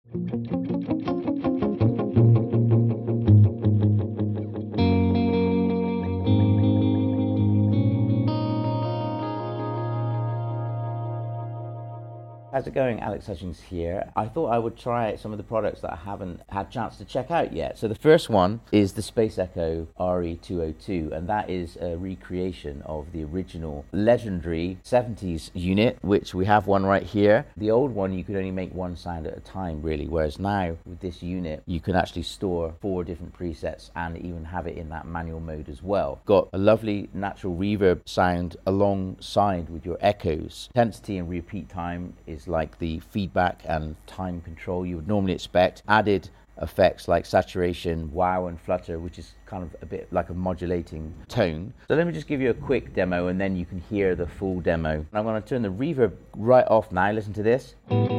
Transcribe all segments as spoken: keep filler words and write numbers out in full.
How's it going? Alex Hutchings here. I thought I would try some of the products that I haven't had a chance to check out yet. So the first one is the Space Echo R E two oh two, and that is a recreation of the original legendary seventies unit, which we have one right here. The old one, you could only make one sound at a time, really, whereas now with this unit, you can actually store four different presets and even have it in that manual mode as well. Got a lovely natural reverb sound alongside with your echoes. Intensity and repeat time is like the feedback and time control you would normally expect. Added effects like saturation, wow, and flutter, which is kind of a bit like a modulating tone. So let me just give you a quick demo and then you can hear the full demo. I'm going to turn the reverb right off now. Listen to this.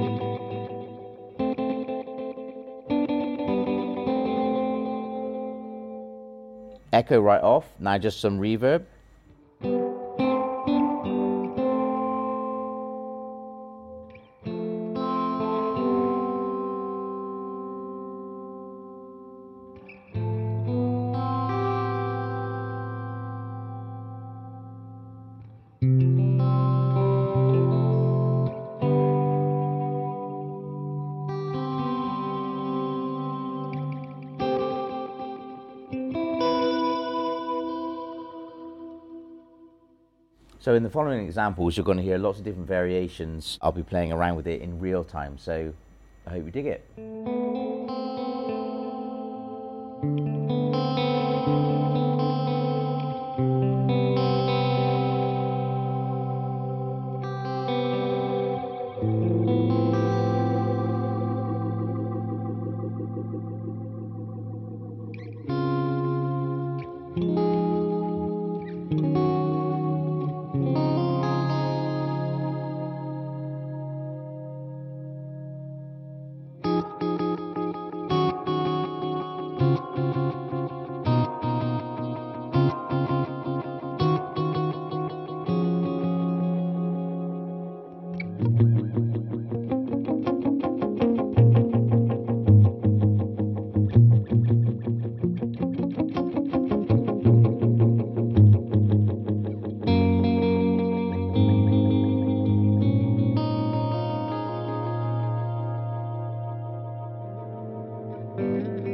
Echo right off. Now just some reverb. So in the following examples, you're going to hear lots of different variations. I'll be playing around with it in real time, so I hope you dig it. Mm-hmm.